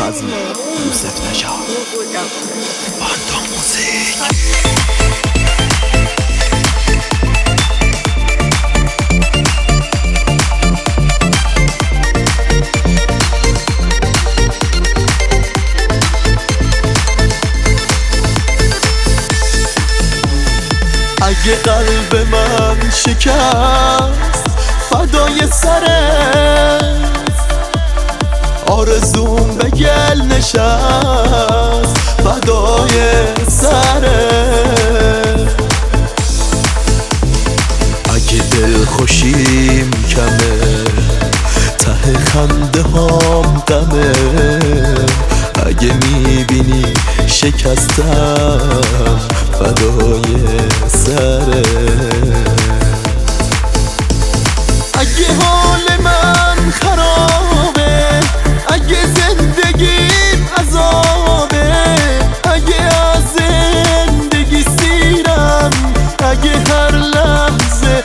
فضل یوسف نژاد فانتوم موزیک. اگه قلب من شکست فدای سرت، آرزوم به گل نشست فدای سرت. اگه دل خوشیم کمه ته خنده هام غمه، اگه میبینی شکستم فدای سرت. اگه حال من خرابه، اگه زندگیم عذابه، اگه از زندگی سیرم، اگه هر لحظه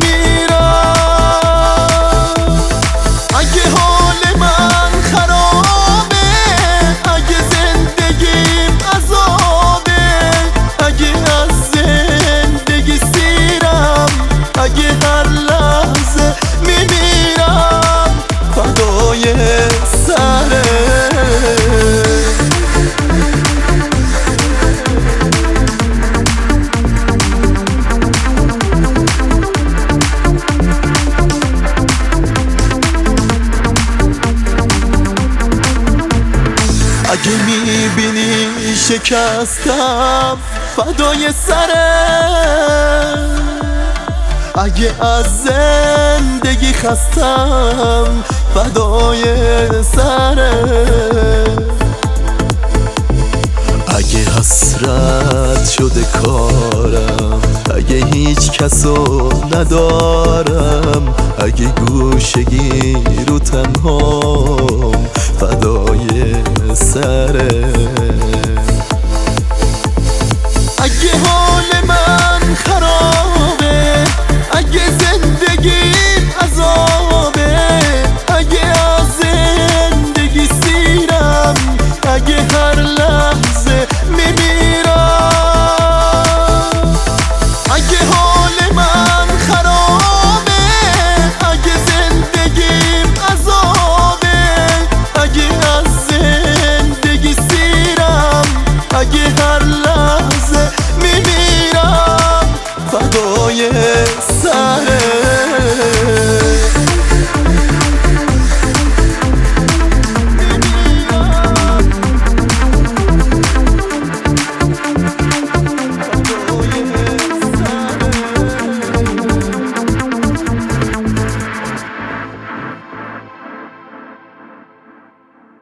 میمیرم. اگه حال من خرابه، اگه زندگیم عذابه، اگه از زندگی سیرم، اگه هر لحظه میمیرم فدای سرت. اگه میبینی شکستم فدای سرت، اگه از زندگی خستم فدای سرت. اگه حسرت شده کارم، اگه هیچ کسو ندارم، اگه گوشگی رو تنهام فدای سرت. اگه